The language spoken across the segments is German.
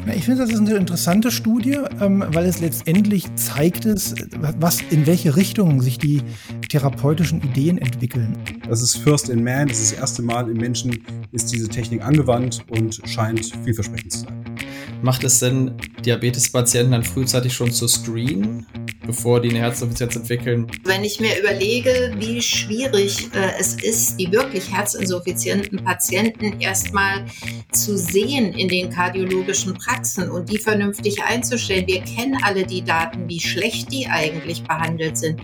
Ich finde, das ist eine interessante Studie, weil es letztendlich zeigt, in welche Richtung sich die therapeutischen Ideen entwickeln. Das ist First in Man, das ist das erste Mal im Menschen ist diese Technik angewandt und scheint vielversprechend zu sein. Macht es Sinn, Diabetespatienten dann frühzeitig schon zu screenen, bevor die eine Herzinsuffizienz entwickeln? Wenn ich mir überlege, wie schwierig es ist, die wirklich herzinsuffizienten Patienten erstmal zu sehen in den kardiologischen Praxen und die vernünftig einzustellen. Wir kennen alle die Daten, wie schlecht die eigentlich behandelt sind.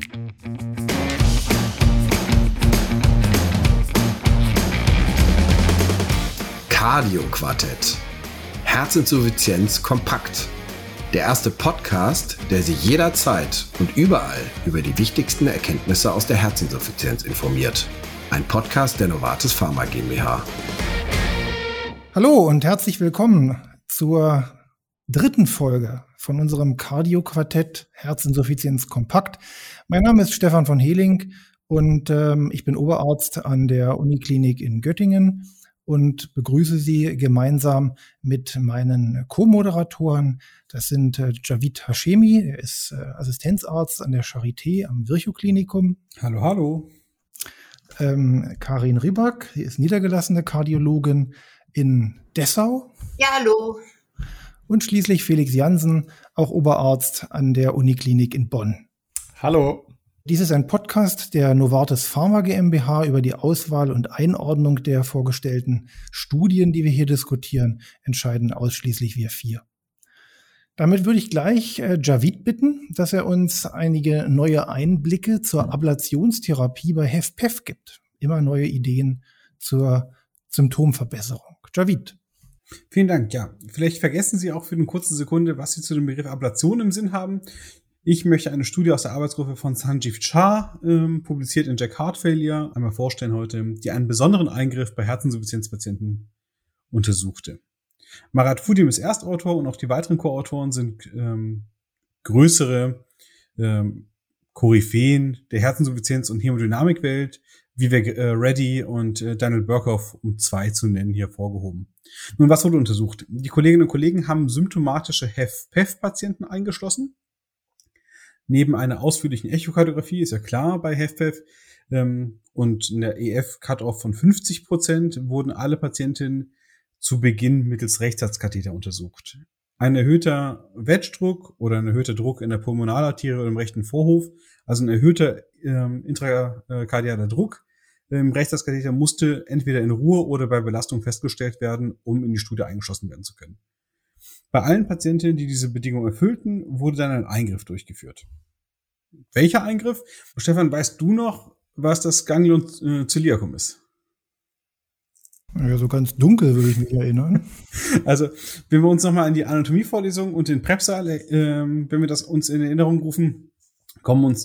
Cardio-Quartett. Herzinsuffizienz kompakt. Der erste Podcast, der Sie jederzeit und überall über die wichtigsten Erkenntnisse aus der Herzinsuffizienz informiert. Ein Podcast der Novartis Pharma GmbH. Hallo und herzlich willkommen zur dritten Folge von unserem Cardio-Quartett Herzinsuffizienz kompakt. Mein Name ist Stefan von Heling und ich bin Oberarzt an der Uniklinik in Göttingen und begrüße Sie gemeinsam mit meinen Co-Moderatoren. Das sind Javid Hashemi, er ist Assistenzarzt an der Charité am Virchow-Klinikum. Hallo, hallo. Karin Rybak, sie ist niedergelassene Kardiologin in Dessau. Ja, hallo. Und schließlich Felix Jansen, auch Oberarzt an der Uniklinik in Bonn. Hallo. Dies ist ein Podcast der Novartis Pharma GmbH über die Auswahl und Einordnung der vorgestellten Studien, die wir hier diskutieren, entscheiden ausschließlich wir vier. Damit würde ich gleich Javid bitten, dass er uns einige neue Einblicke zur Ablationstherapie bei HFpEF gibt. Immer neue Ideen zur Symptomverbesserung. Javid. Vielen Dank. Ja, vielleicht vergessen Sie auch für eine kurze Sekunde, was Sie zu dem Begriff Ablation im Sinn haben. Ich möchte eine Studie aus der Arbeitsgruppe von Sanjeev Char, publiziert in JACC Heart Failure, einmal vorstellen heute, die einen besonderen Eingriff bei Herzinsuffizienzpatienten untersuchte. Marat Fudim ist Erstautor und auch die weiteren Co-Autoren sind größere Koryphäen der Herzinsuffizienz- und Hämodynamikwelt, Vivek Reddy und Daniel Burkhoff, um zwei zu nennen, hier vorgehoben. Nun, was wurde untersucht? Die Kolleginnen und Kollegen haben symptomatische HFpEF-Patienten eingeschlossen. Neben einer ausführlichen Echokardiographie, ist ja klar bei HFpEF, und einer EF-Cut-Off von 50%, wurden alle Patientinnen zu Beginn mittels Rechtsherzkatheter untersucht. Ein erhöhter Wedge-Druck oder ein erhöhter Druck in der Pulmonalarterie oder im rechten Vorhof, also ein erhöhter intrakardialer Druck im Rechtsherzkatheter musste entweder in Ruhe oder bei Belastung festgestellt werden, um in die Studie eingeschlossen werden zu können. Bei allen Patientinnen, die diese Bedingungen erfüllten, wurde dann ein Eingriff durchgeführt. Welcher Eingriff? Stefan, weißt du noch, was das Ganglion celiacum ist? Ja, so ganz dunkel würde ich mich erinnern. Also, wenn wir uns nochmal an die Anatomievorlesung und den Prep-Saal, wenn wir das uns in Erinnerung rufen, kommen uns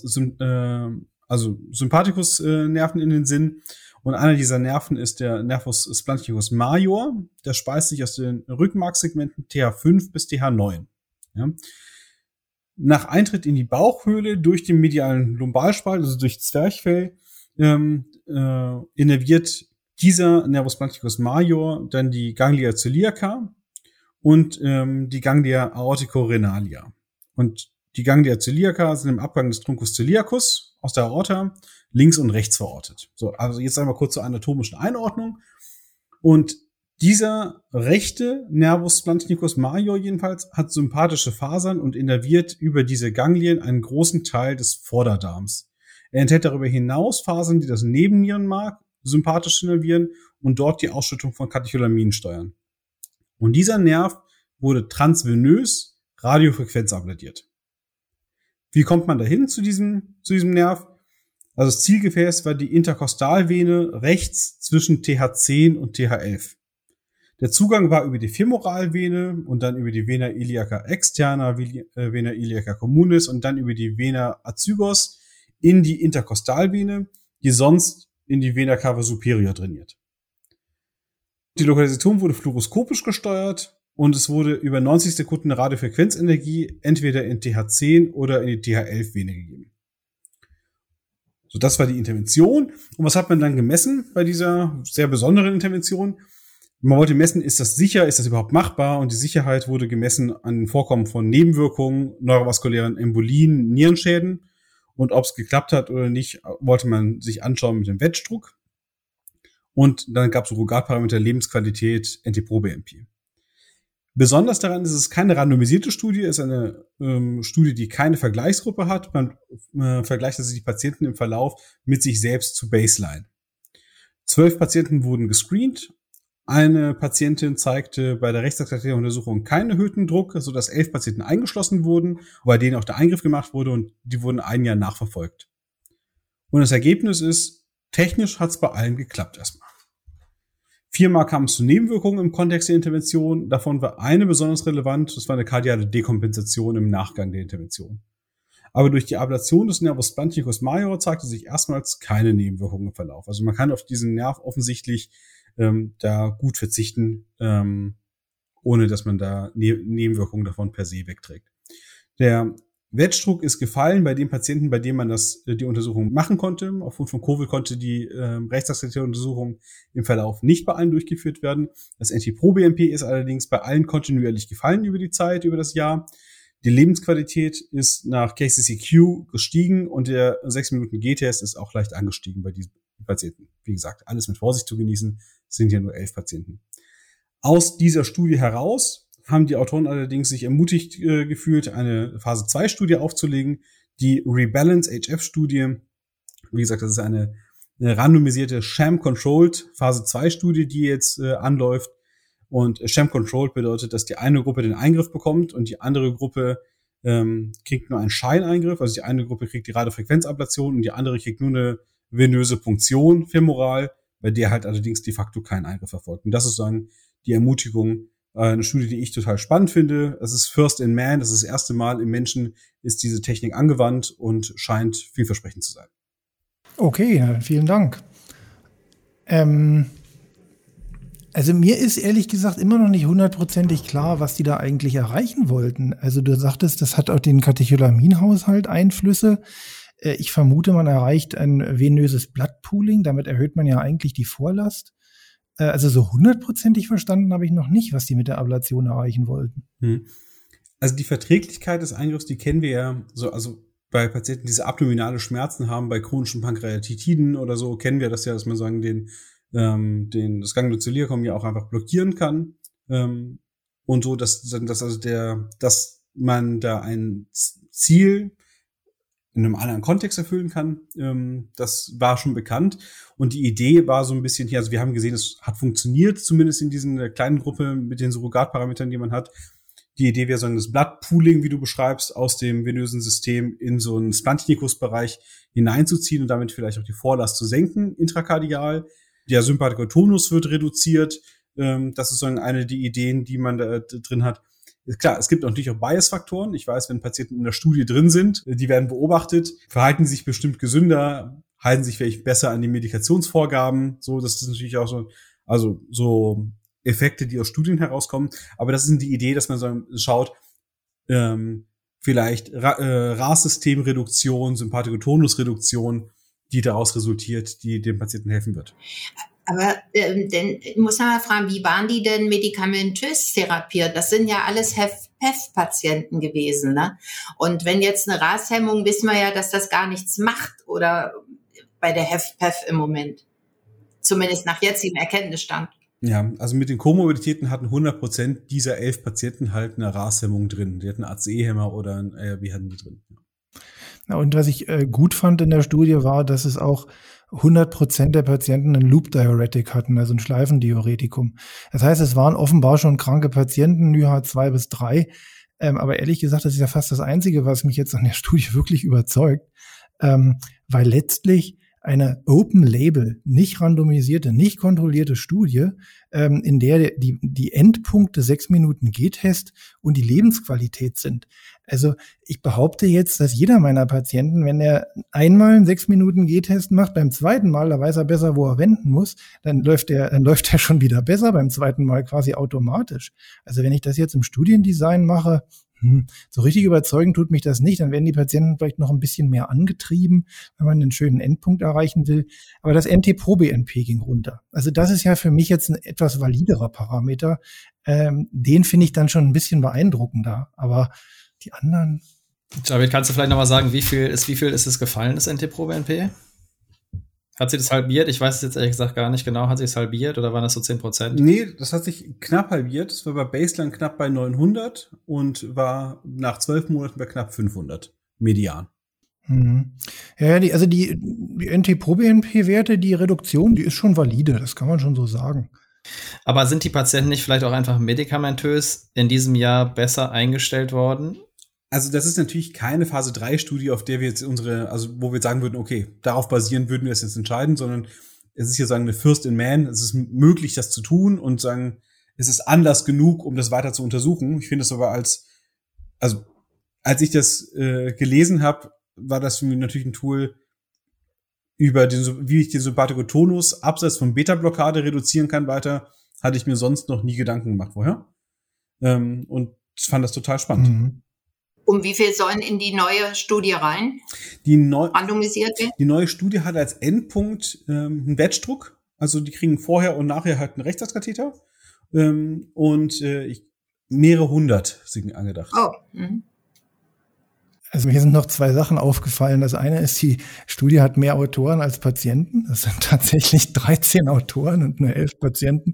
Sympathikus-Nerven in den Sinn. Und einer dieser Nerven ist der Nervus splanchnicus major. Der speist sich aus den Rückenmarkssegmenten TH5 bis TH9. Ja. Nach Eintritt in die Bauchhöhle durch den medialen Lumbalspalt, also durch Zwerchfell, innerviert dieser Nervus splanchnicus major dann die Ganglia celiaca und die Ganglia aorticorenalia. Und die Ganglia celiaca sind im Abgang des Truncus celiacus aus der Aorta links und rechts verortet. So, also jetzt einmal kurz zur anatomischen Einordnung. Und dieser rechte Nervus splanchnicus major jedenfalls hat sympathische Fasern und innerviert über diese Ganglien einen großen Teil des Vorderdarms. Er enthält darüber hinaus Fasern, die das Nebennierenmark sympathisch innervieren und dort die Ausschüttung von Katecholamin steuern. Und dieser Nerv wurde transvenös radiofrequenzabladiert. Wie kommt man dahin zu diesem Nerv? Also das Zielgefäß war die Interkostalvene rechts zwischen TH10 und TH11. Der Zugang war über die Femoralvene und dann über die Vena iliaca externa, Vena iliaca communis und dann über die Vena azygos in die Interkostalvene, die sonst in die Vena cava superior trainiert. Die Lokalisation wurde fluoroskopisch gesteuert und es wurde über 90 Sekunden Radiofrequenzenergie entweder in TH10 oder in die TH11-Vene gegeben. So, das war die Intervention. Und was hat man dann gemessen bei dieser sehr besonderen Intervention? Man wollte messen, ist das sicher, ist das überhaupt machbar? Und die Sicherheit wurde gemessen an den Vorkommen von Nebenwirkungen, neurovaskulären Embolien, Nierenschäden. Und ob es geklappt hat oder nicht, wollte man sich anschauen mit dem Wettdruck. Und dann gab es Surrogatparameter Lebensqualität, NT-proBNP. Besonders daran ist es keine randomisierte Studie, es ist eine Studie, die keine Vergleichsgruppe hat. Man vergleicht also die Patienten im Verlauf mit sich selbst zu Baseline. 12 Patienten wurden gescreent. Eine Patientin zeigte bei der Rechtsextraktivuntersuchung keinen erhöhten Druck, sodass 11 Patienten eingeschlossen wurden, bei denen auch der Eingriff gemacht wurde und die wurden ein Jahr nachverfolgt. Und das Ergebnis ist, technisch hat es bei allen geklappt erstmal. 4-mal kam es zu Nebenwirkungen im Kontext der Intervention. Davon war eine besonders relevant, das war eine kardiale Dekompensation im Nachgang der Intervention. Aber durch die Ablation des Nervus splanchnicus major zeigte sich erstmals keine Nebenwirkungen im Verlauf. Also man kann auf diesen Nerv offensichtlich da gut verzichten, ohne dass man da Nebenwirkungen davon per se wegträgt. Der Wettdruck ist gefallen bei den Patienten, bei denen man die Untersuchung machen konnte. Aufgrund von Covid konnte die rechtsextraktive Untersuchung im Verlauf nicht bei allen durchgeführt werden. Das NT-proBNP ist allerdings bei allen kontinuierlich gefallen über die Zeit, über das Jahr. Die Lebensqualität ist nach KCCQ gestiegen und der 6-Minuten-G-Test ist auch leicht angestiegen bei diesen Patienten. Wie gesagt, alles mit Vorsicht zu genießen, sind ja nur 11 Patienten. Aus dieser Studie heraus haben die Autoren allerdings sich ermutigt gefühlt, eine Phase-2-Studie aufzulegen, die Rebalance-HF-Studie. Wie gesagt, das ist eine randomisierte Sham-Controlled Phase-2-Studie, die jetzt anläuft. Und Sham-Controlled bedeutet, dass die eine Gruppe den Eingriff bekommt und die andere Gruppe kriegt nur einen Scheineingriff. Also die eine Gruppe kriegt die Radiofrequenzablation und die andere kriegt nur eine venöse Punktion femoral, bei der halt allerdings de facto kein Eingriff erfolgt. Und das ist sozusagen die Ermutigung, eine Studie, die ich total spannend finde. Es ist First in Man, das ist das erste Mal im Menschen ist diese Technik angewandt und scheint vielversprechend zu sein. Okay, vielen Dank. Also mir ist ehrlich gesagt immer noch nicht 100%ig klar, was die da eigentlich erreichen wollten. Also du sagtest, das hat auch den Katecholaminhaushalt Einflüsse. Ich vermute, man erreicht ein venöses Bloodpooling. Damit erhöht man ja eigentlich die Vorlast. Also so 100%ig verstanden habe ich noch nicht, was die mit der Ablation erreichen wollten. Also die Verträglichkeit des Eingriffs, die kennen wir ja so, also bei Patienten, die diese abdominale Schmerzen haben, bei chronischen Pankreatitiden oder so, kennen wir das ja, dass man sagen, das Ganglioziliacum ja auch einfach blockieren kann. Und so, dass man da ein Ziel in einem anderen Kontext erfüllen kann, das war schon bekannt. Und die Idee war so ein bisschen hier, also wir haben gesehen, es hat funktioniert, zumindest in diesen kleinen Gruppe mit den Surrogatparametern, die man hat. Die Idee wäre so das Bloodpooling, wie du beschreibst, aus dem venösen System in so einen Splanchnicus-Bereich hineinzuziehen und damit vielleicht auch die Vorlast zu senken, intrakardial. Der Sympathikotonus wird reduziert. Das ist so eine der Ideen, die man da drin hat. Klar, es gibt natürlich auch Bias-Faktoren. Ich weiß, wenn Patienten in der Studie drin sind, die werden beobachtet, verhalten sich bestimmt gesünder, halten sich vielleicht besser an die Medikationsvorgaben. So, das ist natürlich auch so, also so Effekte, die aus Studien herauskommen. Aber das ist die Idee, dass man so schaut, vielleicht RAS-Systemreduktion, Sympathikotonusreduktion, die daraus resultiert, die dem Patienten helfen wird. Aber denn muss man mal fragen, wie waren die denn medikamentös therapiert? Das sind ja alles HFpEF-Patienten gewesen, ne? Und wenn jetzt eine RAS-Hemmung, wissen wir ja, dass das gar nichts macht, oder bei der HFpEF im Moment. Zumindest nach jetzigem Erkenntnisstand. Ja, also mit den Komorbiditäten hatten 100% dieser 11 Patienten halt eine RAS-Hemmung drin. Die hatten ACE-Hämmer oder ein ARB hatten die drin. Ja, und was ich gut fand in der Studie war, dass es auch 100% der Patienten einen Loop-Diuretic hatten, also ein Schleifendiuretikum. Das heißt, es waren offenbar schon kranke Patienten, NYHA 2 bis 3. Aber ehrlich gesagt, das ist ja fast das Einzige, was mich jetzt an der Studie wirklich überzeugt. Weil letztlich eine Open-Label, nicht randomisierte, nicht kontrollierte Studie, in der die Endpunkte 6 Minuten G-Test und die Lebensqualität sind. Also ich behaupte jetzt, dass jeder meiner Patienten, wenn er einmal einen 6 Minuten G-Test macht, beim zweiten Mal, da weiß er besser, wo er wenden muss, dann läuft er schon wieder besser beim zweiten Mal quasi automatisch. Also wenn ich das jetzt im Studiendesign mache, So richtig überzeugen tut mich das nicht. Dann werden die Patienten vielleicht noch ein bisschen mehr angetrieben, wenn man einen schönen Endpunkt erreichen will. Aber das NT-proBNP ging runter. Also das ist ja für mich jetzt ein etwas validerer Parameter. Den finde ich dann schon ein bisschen beeindruckender. Aber die anderen... Javid, kannst du vielleicht nochmal sagen, wie viel ist es gefallen, das NT-proBNP? Hat sie das halbiert? Ich weiß es jetzt ehrlich gesagt gar nicht genau. Hat sie es halbiert oder waren das so 10%? Nee, das hat sich knapp halbiert. Es war bei Baseline knapp bei 900 und war nach 12 Monaten bei knapp 500 median. Ja, die NT-proBNP-Werte, die Reduktion, die ist schon valide. Das kann man schon so sagen. Aber sind die Patienten nicht vielleicht auch einfach medikamentös in diesem Jahr besser eingestellt worden? Also das ist natürlich keine Phase-3-Studie, auf der wir jetzt wo wir sagen würden, okay, darauf basierend würden wir es jetzt entscheiden, sondern es ist hier eine First in Man. Es ist möglich, das zu tun und es ist Anlass genug, um das weiter zu untersuchen. Ich finde es aber als ich das gelesen habe, war das für mich natürlich ein Tool, wie ich den Sympathikotonus abseits von Beta-Blockade reduzieren kann weiter, hatte ich mir sonst noch nie Gedanken gemacht vorher. Und fand das total spannend. Um wie viel sollen in die neue Studie rein? Randomisiert werden? Die neue Studie hat als Endpunkt einen Batchdruck. Also die kriegen vorher und nachher halt einen Rechtsatzkatheter. Und mehrere hundert sind angedacht. Oh, Also mir sind noch 2 Sachen aufgefallen. Das eine ist, die Studie hat mehr Autoren als Patienten. Das sind tatsächlich 13 Autoren und nur 11 Patienten.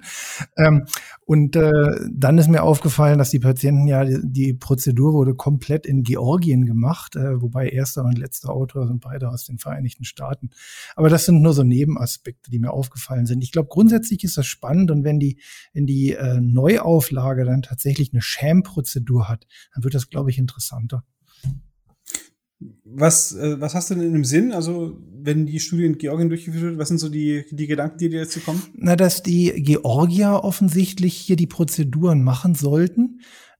Dann ist mir aufgefallen, dass die Patienten die Prozedur wurde komplett in Georgien gemacht, wobei erster und letzter Autor sind beide aus den Vereinigten Staaten. Aber das sind nur so Nebenaspekte, die mir aufgefallen sind. Ich glaube, grundsätzlich ist das spannend und wenn die Neuauflage dann tatsächlich eine Sham-Prozedur hat, dann wird das, glaube ich, interessanter. Was hast du denn im Sinn? Also, wenn die Studie in Georgien durchgeführt wird, was sind so die Gedanken, die dir dazu kommen? Na, dass die Georgier offensichtlich hier die Prozeduren machen sollten.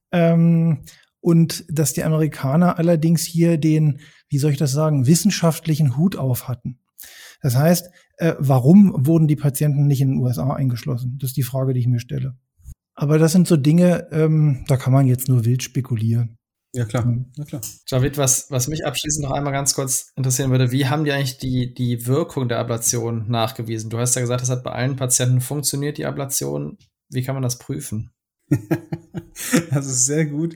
Und dass die Amerikaner allerdings hier den, wie soll ich das sagen, wissenschaftlichen Hut auf hatten. Das heißt, warum wurden die Patienten nicht in den USA eingeschlossen? Das ist die Frage, die ich mir stelle. Aber das sind so Dinge, da kann man jetzt nur wild spekulieren. Ja, klar. Ja, klar. Javid, was mich abschließend noch einmal ganz kurz interessieren würde, wie haben die eigentlich die Wirkung der Ablation nachgewiesen? Du hast ja gesagt, das hat bei allen Patienten funktioniert, die Ablation. Wie kann man das prüfen? Das ist sehr gut.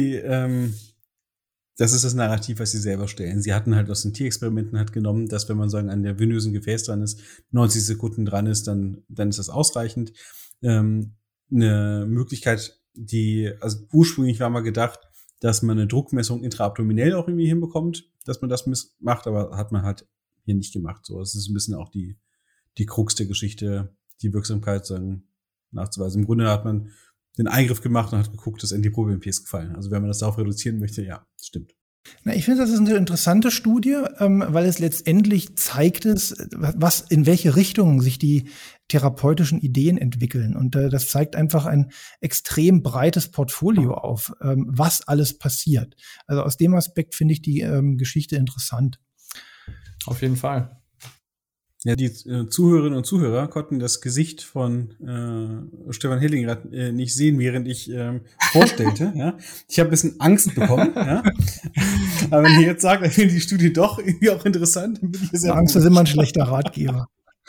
Das ist das Narrativ, was sie selber stellen. Sie hatten halt aus den Tierexperimenten genommen, dass wenn man an der venösen Gefäß dran ist, 90 Sekunden dran ist, dann ist das ausreichend. Eine Möglichkeit, also ursprünglich war mal gedacht, dass man eine Druckmessung intraabdominell auch irgendwie hinbekommt, dass man das macht, aber hat man halt hier nicht gemacht. So, es ist ein bisschen auch die Krux der Geschichte, die Wirksamkeit nachzuweisen. Im Grunde hat man den Eingriff gemacht und hat geguckt, dass NT-proBNP ist gefallen. Also wenn man das darauf reduzieren möchte, ja, stimmt. Na, ich finde, das ist eine interessante Studie, weil es letztendlich zeigt in welche Richtungen sich die therapeutischen Ideen entwickeln. Und das zeigt einfach ein extrem breites Portfolio auf, was alles passiert. Also aus dem Aspekt finde ich die Geschichte interessant. Auf jeden Fall. Ja, die Zuhörerinnen und Zuhörer konnten das Gesicht von Stefan Heling gerade nicht sehen, während ich vorstellte. Ja. Ich habe ein bisschen Angst bekommen. Ja. Aber wenn ihr jetzt sagt, ich finde die Studie doch irgendwie auch interessant, dann bin ich sehr Angst ist immer ein schlechter Ratgeber.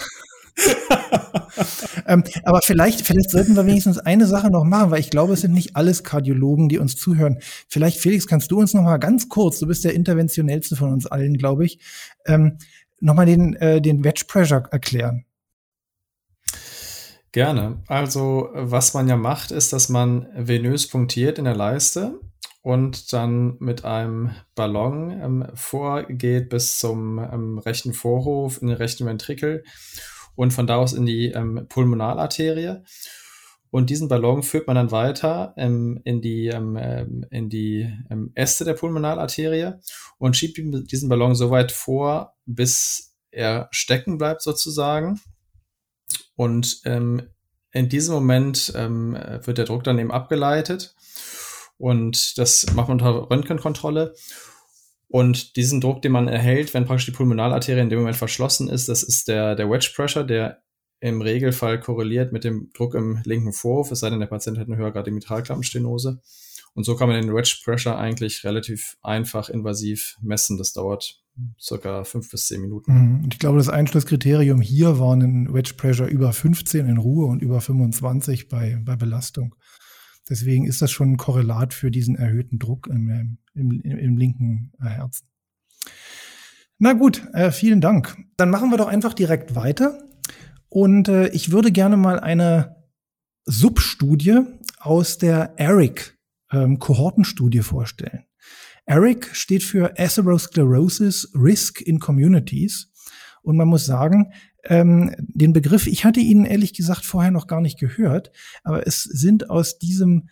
Aber vielleicht sollten wir wenigstens eine Sache noch machen, weil ich glaube, es sind nicht alles Kardiologen, die uns zuhören. Vielleicht, Felix, kannst du uns noch mal ganz kurz, du bist der interventionellste von uns allen, glaube ich, nochmal den Wedge Pressure erklären. Gerne. Also, was man ja macht, ist, dass man venös punktiert in der Leiste und dann mit einem Ballon vorgeht bis zum rechten Vorhof, in den rechten Ventrikel und von da aus in die Pulmonalarterie. Und diesen Ballon führt man dann weiter in die Äste der Pulmonalarterie und schiebt diesen Ballon so weit vor, bis er stecken bleibt sozusagen. Und in diesem Moment wird der Druck dann eben abgeleitet und das macht man unter Röntgenkontrolle. Und diesen Druck, den man erhält, wenn praktisch die Pulmonalarterie in dem Moment verschlossen ist, das ist der Wedge Pressure, der im Regelfall korreliert mit dem Druck im linken Vorhof, es sei denn, der Patient hat eine höhergradige Mitralklappenstenose. Und so kann man den Wedge Pressure eigentlich relativ einfach invasiv messen. Das dauert circa 5 bis 10 Minuten. Ich glaube, das Einschlusskriterium hier war ein Wedge Pressure über 15 in Ruhe und über 25 bei Belastung. Deswegen ist das schon ein Korrelat für diesen erhöhten Druck im linken Herzen. Na gut, vielen Dank. Dann machen wir doch einfach direkt weiter. Und ich würde gerne mal eine Substudie aus der ARIC-Kohortenstudie vorstellen. ARIC steht für Atherosclerosis Risk in Communities. Und man muss sagen, den Begriff, ich hatte ihn ehrlich gesagt vorher noch gar nicht gehört, aber es sind aus diesem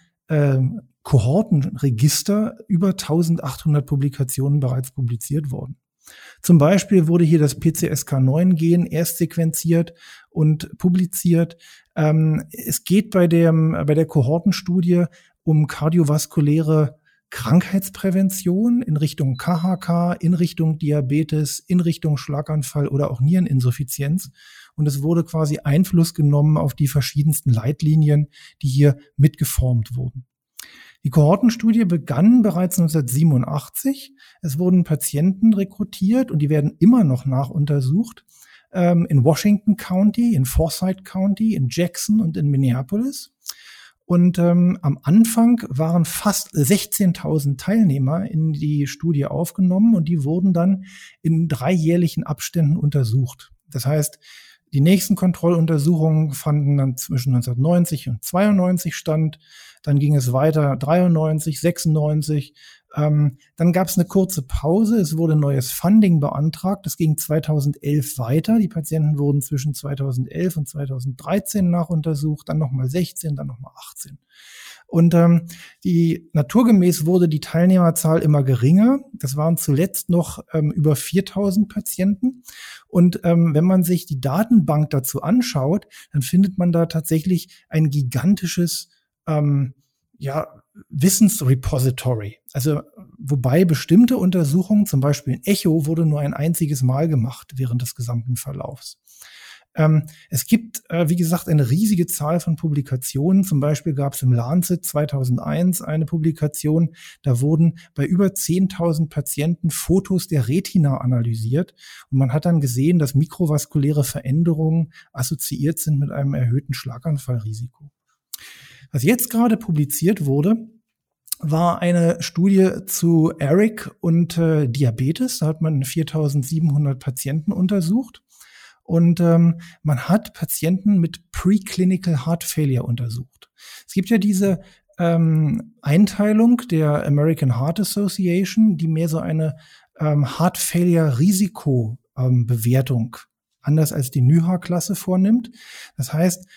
Kohortenregister über 1800 Publikationen bereits publiziert worden. Zum Beispiel wurde hier das PCSK9-Gen erst sequenziert und publiziert. Es geht bei der Kohortenstudie um kardiovaskuläre Krankheitsprävention in Richtung KHK, in Richtung Diabetes, in Richtung Schlaganfall oder auch Niereninsuffizienz. Und es wurde quasi Einfluss genommen auf die verschiedensten Leitlinien, die hier mitgeformt wurden. Die Kohortenstudie begann bereits 1987. Es wurden Patienten rekrutiert und die werden immer noch nachuntersucht in Washington County, in Forsyth County, in Jackson und in Minneapolis. Und am Anfang waren fast 16.000 Teilnehmer in die Studie aufgenommen und die wurden dann in 3 jährlichen Abständen untersucht. Das heißt, die nächsten Kontrolluntersuchungen fanden dann zwischen 1990 und 92 statt. Dann ging es weiter 93, 96. Dann gab es eine kurze Pause. Es wurde neues Funding beantragt. Es ging 2011 weiter. Die Patienten wurden zwischen 2011 und 2013 nachuntersucht. Dann nochmal 16, dann nochmal 18. Und naturgemäß wurde die Teilnehmerzahl immer geringer. Das waren zuletzt noch über 4.000 Patienten. Und wenn man sich die Datenbank dazu anschaut, dann findet man da tatsächlich ein gigantisches Wissensrepository. Also wobei bestimmte Untersuchungen, zum Beispiel ein Echo, wurde nur ein einziges Mal gemacht während des gesamten Verlaufs. Es gibt, wie gesagt, eine riesige Zahl von Publikationen. Zum Beispiel gab es im Lancet 2001 eine Publikation, da wurden bei über 10.000 Patienten Fotos der Retina analysiert. Und man hat dann gesehen, dass mikrovaskuläre Veränderungen assoziiert sind mit einem erhöhten Schlaganfallrisiko. Was jetzt gerade publiziert wurde, war eine Studie zu ARIC und Diabetes. Da hat man 4.700 Patienten untersucht. Und man hat Patienten mit Preclinical Heart Failure untersucht. Es gibt ja diese Einteilung der American Heart Association, die mehr so eine Heart Failure Risikobewertung anders als die NYHA-Klasse vornimmt. Das heißt,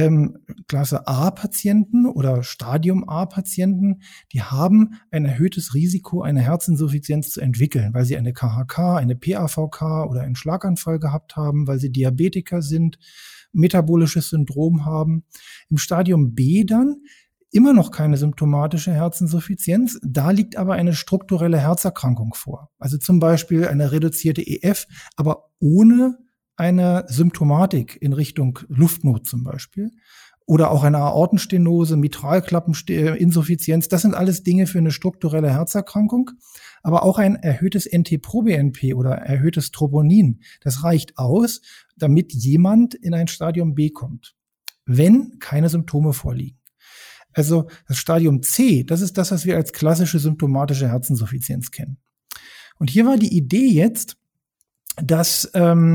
Klasse A-Patienten oder Stadium A-Patienten, die haben ein erhöhtes Risiko, eine Herzinsuffizienz zu entwickeln, weil sie eine KHK, eine PAVK oder einen Schlaganfall gehabt haben, weil sie Diabetiker sind, metabolisches Syndrom haben. Im Stadium B dann immer noch keine symptomatische Herzinsuffizienz, da liegt aber eine strukturelle Herzerkrankung vor. Also zum Beispiel eine reduzierte EF, aber ohne eine Symptomatik in Richtung Luftnot zum Beispiel oder auch eine Aortenstenose, Mitralklappeninsuffizienz. Das sind alles Dinge für eine strukturelle Herzerkrankung, aber auch ein erhöhtes NT-proBNP oder erhöhtes Troponin. Das reicht aus, damit jemand in ein Stadium B kommt, wenn keine Symptome vorliegen. Also das Stadium C, das ist das, was wir als klassische symptomatische Herzinsuffizienz kennen. Und hier war die Idee jetzt, dass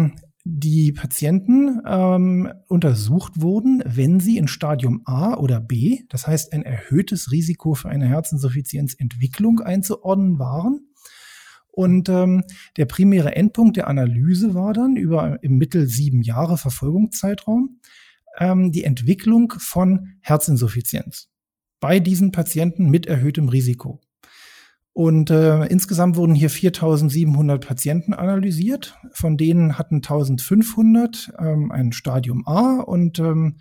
die Patienten untersucht wurden, wenn sie in Stadium A oder B, das heißt ein erhöhtes Risiko für eine Herzinsuffizienzentwicklung einzuordnen waren. Und der primäre Endpunkt der Analyse war dann über im Mittel 7 Jahre Verfolgungszeitraum die Entwicklung von Herzinsuffizienz bei diesen Patienten mit erhöhtem Risiko. Und insgesamt wurden hier 4.700 Patienten analysiert. Von denen hatten 1.500 ein Stadium A und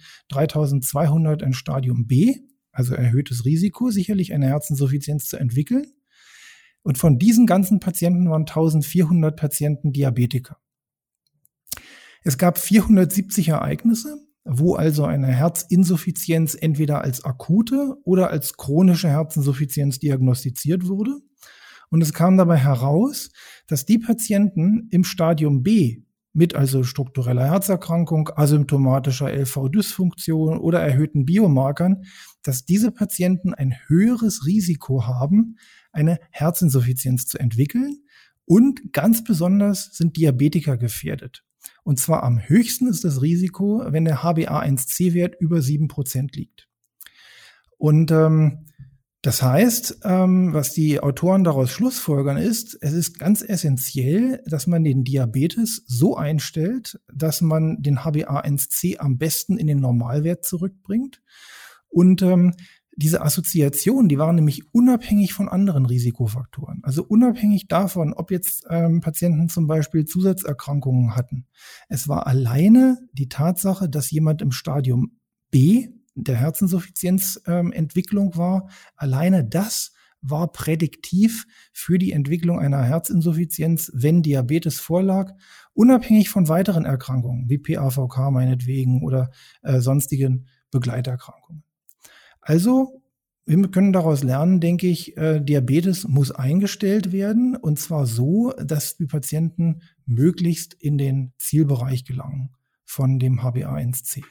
3.200 ein Stadium B, also erhöhtes Risiko, sicherlich eine Herzinsuffizienz zu entwickeln. Und von diesen ganzen Patienten waren 1.400 Patienten Diabetiker. Es gab 470 Ereignisse. wo also eine Herzinsuffizienz entweder als akute oder als chronische Herzinsuffizienz diagnostiziert wurde. Und es kam dabei heraus, dass die Patienten im Stadium B mit also struktureller Herzerkrankung, asymptomatischer LV-Dysfunktion oder erhöhten Biomarkern, dass diese Patienten ein höheres Risiko haben, eine Herzinsuffizienz zu entwickeln. Und ganz besonders sind Diabetiker gefährdet. Und zwar am höchsten ist das Risiko, wenn der HbA1c-Wert über 7% liegt. Und das heißt, was die Autoren daraus schlussfolgern ist, es ist ganz essentiell, dass man den Diabetes so einstellt, dass man den HbA1c am besten in den Normalwert zurückbringt. Und diese Assoziationen, die waren nämlich unabhängig von anderen Risikofaktoren. Also unabhängig davon, ob jetzt Patienten zum Beispiel Zusatzerkrankungen hatten. Es war alleine die Tatsache, dass jemand im Stadium B der Herzinsuffizienzentwicklung war. Alleine das war prädiktiv für die Entwicklung einer Herzinsuffizienz, wenn Diabetes vorlag, unabhängig von weiteren Erkrankungen, wie PAVK meinetwegen oder sonstigen Begleiterkrankungen. Also, wir können daraus lernen, denke ich, Diabetes muss eingestellt werden, und zwar so, dass die Patienten möglichst in den Zielbereich gelangen von dem HbA1c.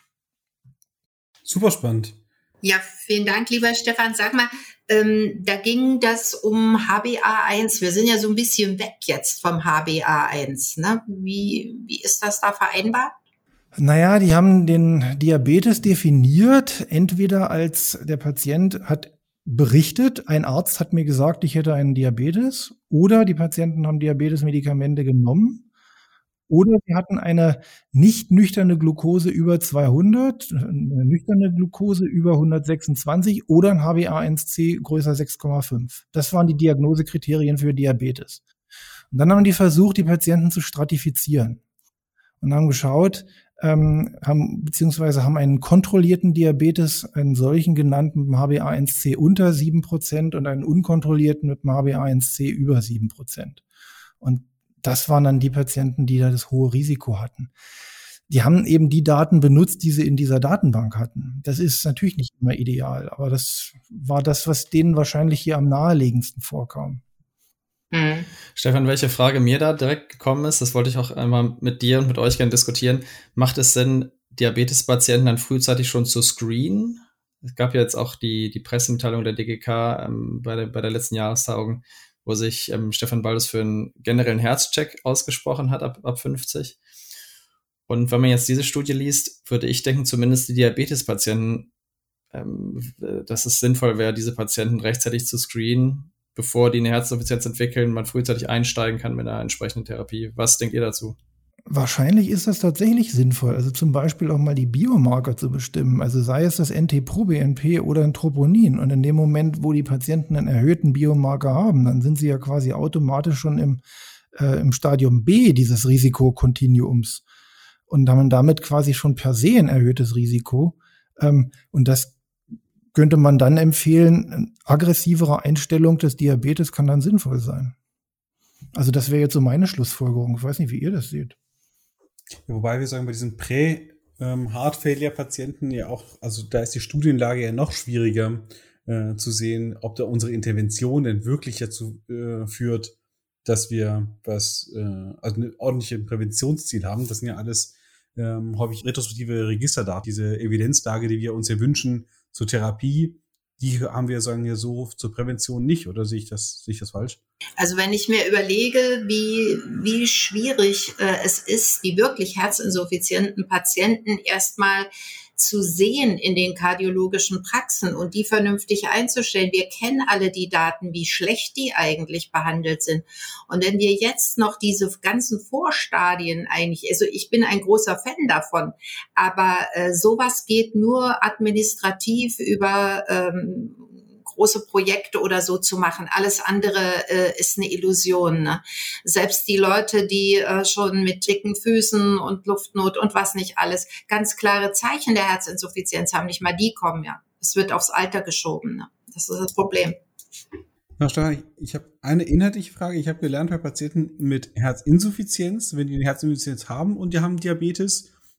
Super spannend. Ja, vielen Dank, lieber Stefan. Sag mal, da ging das um HbA1. Wir sind ja so ein bisschen weg jetzt vom HbA1. Ne? Wie ist das da vereinbar? Naja, die haben den Diabetes definiert, entweder als der Patient hat berichtet, ein Arzt hat mir gesagt, ich hätte einen Diabetes, oder die Patienten haben Diabetesmedikamente genommen, oder sie hatten eine nicht nüchterne Glucose über 200, eine nüchterne Glucose über 126 oder ein HbA1c größer 6,5. Das waren die Diagnosekriterien für Diabetes. Und dann haben die versucht, die Patienten zu stratifizieren und haben geschaut, haben einen kontrollierten Diabetes, einen solchen genannten mit dem HbA1c unter 7% und einen unkontrollierten mit dem HbA1c über 7%. Und das waren dann die Patienten, die da das hohe Risiko hatten. Die haben eben die Daten benutzt, die sie in dieser Datenbank hatten. Das ist natürlich nicht immer ideal, aber das war das, was denen wahrscheinlich hier am naheliegendsten vorkam. Mhm. Stefan, welche Frage mir da direkt gekommen ist, das wollte ich auch einmal mit dir und mit euch gerne diskutieren. Macht es Sinn, Diabetespatienten dann frühzeitig schon zu screenen? Es gab ja jetzt auch die Pressemitteilung der DGK bei der letzten Jahrestagung, wo sich Stefan Baldus für einen generellen Herzcheck ausgesprochen hat ab 50. Und wenn man jetzt diese Studie liest, würde ich denken, zumindest die Diabetespatienten, dass es sinnvoll wäre, diese Patienten rechtzeitig zu screenen, bevor die eine Herzinsuffizienz entwickeln, man frühzeitig einsteigen kann mit einer entsprechenden Therapie. Was denkt ihr dazu? Wahrscheinlich ist das tatsächlich sinnvoll, also zum Beispiel auch mal die Biomarker zu bestimmen, also sei es das NT-proBNP oder ein Troponin. Und in dem Moment, wo die Patienten einen erhöhten Biomarker haben, dann sind sie ja quasi automatisch schon im Stadium B dieses Risikokontinuums und haben damit quasi schon per se ein erhöhtes Risiko. Und das könnte man dann empfehlen, eine aggressivere Einstellung des Diabetes kann dann sinnvoll sein. Also das wäre jetzt so meine Schlussfolgerung. Ich weiß nicht, wie ihr das seht. Ja, wobei wir sagen, bei diesen Prä-Heart-Failure-Patienten ja auch, also da ist die Studienlage ja noch schwieriger zu sehen, ob da unsere Intervention denn wirklich dazu führt, dass wir also eine ordentliche Präventionsziel haben. Das sind ja alles häufig retrospektive Registerdaten, diese Evidenzlage, die wir uns ja wünschen zur Therapie, die haben wir, sagen wir so, zur Prävention nicht, oder sehe ich das falsch? Also wenn ich mir überlege, wie schwierig es ist, die wirklich herzinsuffizienten Patienten erstmal zu sehen in den kardiologischen Praxen und die vernünftig einzustellen. Wir kennen alle die Daten, wie schlecht die eigentlich behandelt sind. Und wenn wir jetzt noch diese ganzen Vorstadien eigentlich, also ich bin ein großer Fan davon, aber sowas geht nur administrativ über große Projekte oder so zu machen. Alles andere ist eine Illusion. Ne? Selbst die Leute, die schon mit dicken Füßen und Luftnot und was nicht alles ganz klare Zeichen der Herzinsuffizienz haben, nicht mal die kommen ja. Es wird aufs Alter geschoben. Ne? Das ist das Problem. Ja, Stefan, ich habe eine inhaltliche Frage. Ich habe gelernt bei Patienten mit Herzinsuffizienz, wenn die eine Herzinsuffizienz haben und die haben Diabetes,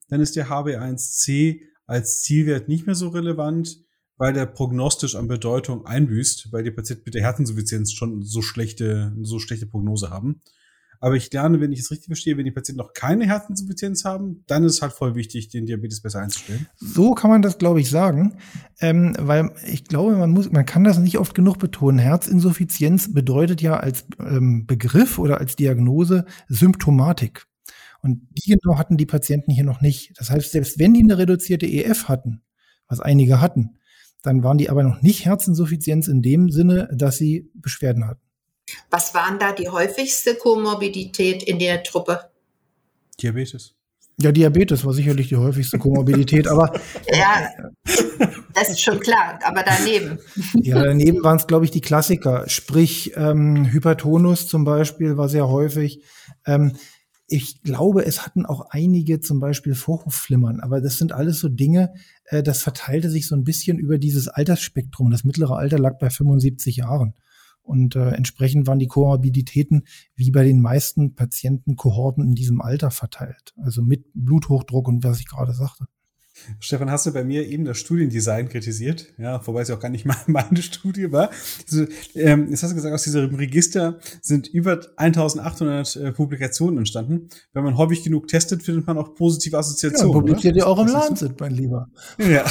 dann ist der HbA1c als Zielwert nicht mehr so relevant, weil der prognostisch an Bedeutung einbüßt, weil die Patienten mit der Herzinsuffizienz schon so schlechte Prognose haben. Aber ich lerne, wenn ich es richtig verstehe, wenn die Patienten noch keine Herzinsuffizienz haben, dann ist es halt voll wichtig, den Diabetes besser einzustellen. So kann man das, glaube ich, sagen, weil ich glaube, man kann das nicht oft genug betonen. Herzinsuffizienz bedeutet ja als Begriff oder als Diagnose Symptomatik. Und die genau hatten die Patienten hier noch nicht. Das heißt, selbst wenn die eine reduzierte EF hatten, was einige hatten, dann waren die aber noch nicht Herzinsuffizienz in dem Sinne, dass sie Beschwerden hatten. Was waren da die häufigste Komorbidität in der Truppe? Diabetes. Ja, Diabetes war sicherlich die häufigste Komorbidität, aber ja, das ist schon klar, aber daneben. Ja, daneben waren es, glaube ich, die Klassiker, sprich Hypertonus zum Beispiel war sehr häufig. Ich glaube, es hatten auch einige zum Beispiel Vorhofflimmern, aber das sind alles so Dinge, das verteilte sich so ein bisschen über dieses Altersspektrum. Das mittlere Alter lag bei 75 Jahren. Und entsprechend waren die Komorbiditäten wie bei den meisten Patientenkohorten in diesem Alter verteilt. Also mit Bluthochdruck und was ich gerade sagte. Stefan, hast du bei mir eben das Studiendesign kritisiert? Ja, wobei es ja auch gar nicht meine Studie war. Also, jetzt hast du gesagt, aus diesem Register sind über 1800 Publikationen entstanden. Wenn man häufig genug testet, findet man auch positive Assoziationen. Ja, publiziert ja auch im Lancet, mein Lieber. Ja.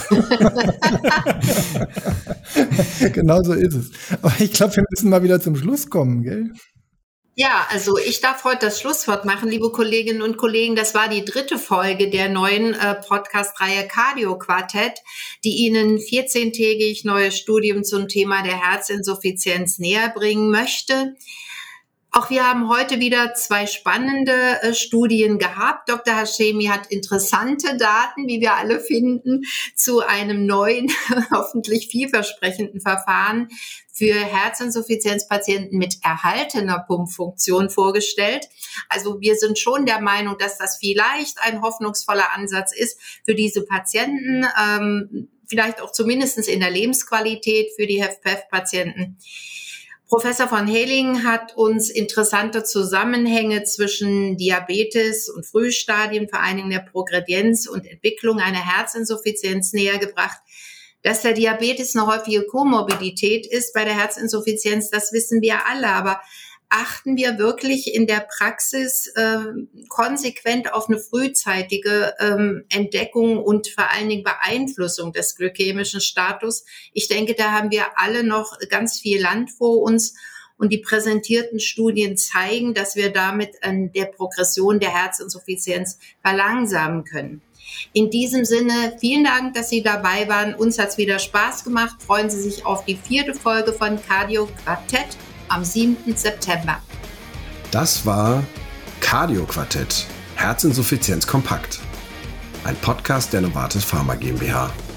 Genau so ist es. Aber ich glaube, wir müssen mal wieder zum Schluss kommen, gell? Ja, also ich darf heute das Schlusswort machen, liebe Kolleginnen und Kollegen. Das war die 3. Folge der neuen Podcast-Reihe Cardio Quartett, die Ihnen 14-tägig neue Studien zum Thema der Herzinsuffizienz näher bringen möchte. Auch wir haben heute wieder 2 spannende Studien gehabt. Dr. Hashemi hat interessante Daten, wie wir alle finden, zu einem neuen, hoffentlich vielversprechenden Verfahren für Herzinsuffizienzpatienten mit erhaltener Pumpfunktion vorgestellt. Also wir sind schon der Meinung, dass das vielleicht ein hoffnungsvoller Ansatz ist für diese Patienten, vielleicht auch zumindest in der Lebensqualität für die HFpEF-Patienten. Professor von Heling hat uns interessante Zusammenhänge zwischen Diabetes und Frühstadien, vor allen Dingen der Progredienz und Entwicklung einer Herzinsuffizienz näher gebracht. Dass der Diabetes eine häufige Komorbidität ist bei der Herzinsuffizienz, das wissen wir alle, aber achten wir wirklich in der Praxis konsequent auf eine frühzeitige Entdeckung und vor allen Dingen Beeinflussung des glykämischen Status? Ich denke, da haben wir alle noch ganz viel Land vor uns und die präsentierten Studien zeigen, dass wir damit an der Progression der Herzinsuffizienz verlangsamen können. In diesem Sinne, vielen Dank, dass Sie dabei waren. Uns hat es wieder Spaß gemacht. Freuen Sie sich auf die 4. Folge von Cardio Quartett am 7. September. Das war Cardio Quartett, Herzinsuffizienz kompakt. Ein Podcast der Novartis Pharma GmbH.